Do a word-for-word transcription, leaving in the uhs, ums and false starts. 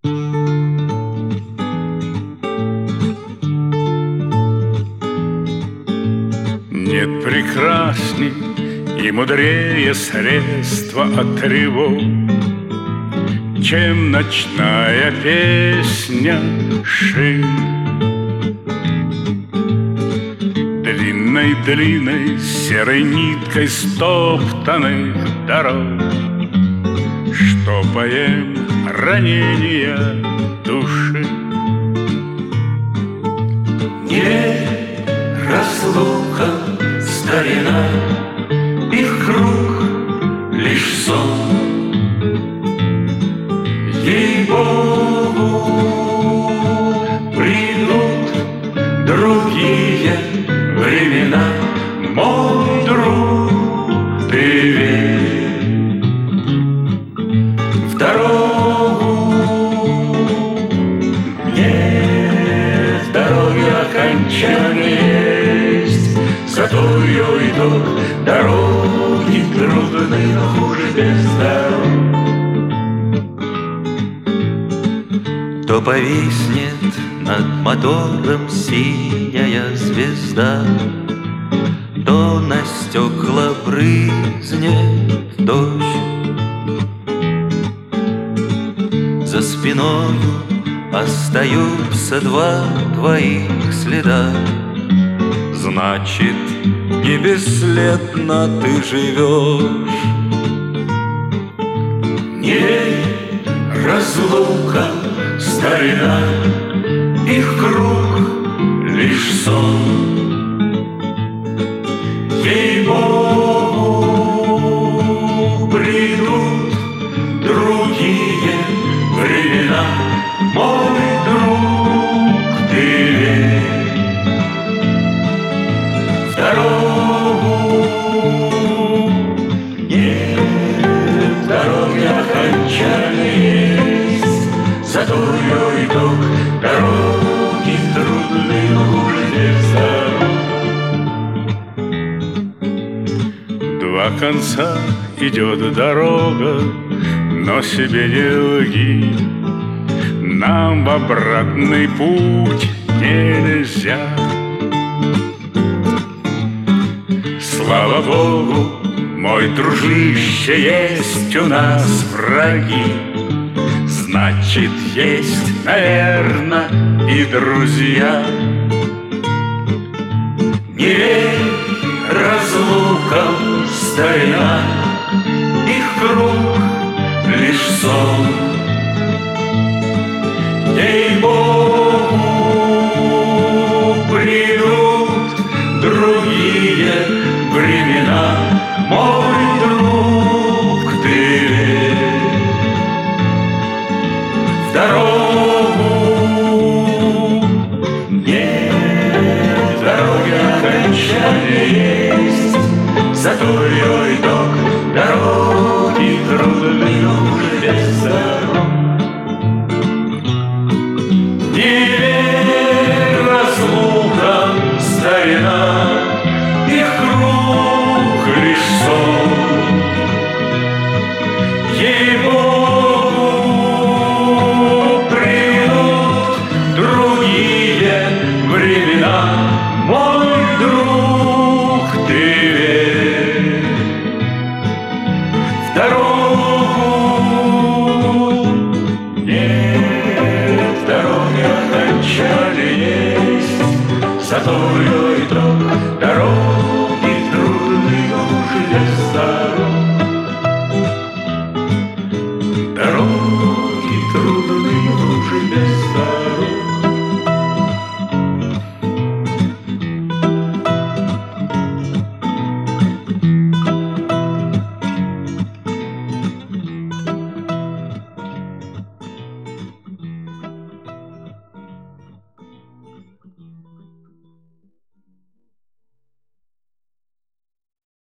Нет прекрасней и мудрее средства от тревог, чем ночная песня шин. Длинной-длинной серой ниткой стоптанных дорог, штопаем ранения души. Не разлука, старина, их круг лишь сон. Ей-богу, придут другие времена, мой друг, ты верь в дорогу. Нет дороги окончания есть, зато ее итог. Дороги трудны, но хуже без дорог. То повиснет над мотором синяя звезда, то на стекла брызнет дождь. За спиною остаются два твоих следа. Значит, не бесследно ты живешь. Не разлука, старина, их круг лишь сон. Ей-богу, придут другие времена, мой друг, ты верь в дорогу. Нет дороги окончания есть, зато ее итог. Дороги трудны, но хуже без дорог. Два конца идет дорога, но себе не лги. Нам в обратный путь нельзя. Слава Богу, мой дружище, есть у нас враги. Значит, есть, наверно, и друзья. Не верь разлукам, старина, их круг лишь сон. Ей-богу, придут другие времена, мой друг, ты верь в дорогу. Нет дороги окончания есть, зато ее итог. Дороги трудны, но хуже без дорог. Не верь разлукам, старина, их круг лишь сон. Ей-богу, придут другие времена, мой друг, ты верь в дорогу. Нет дороги окончания есть, зато ее итог. Дороги трудны, но хуже без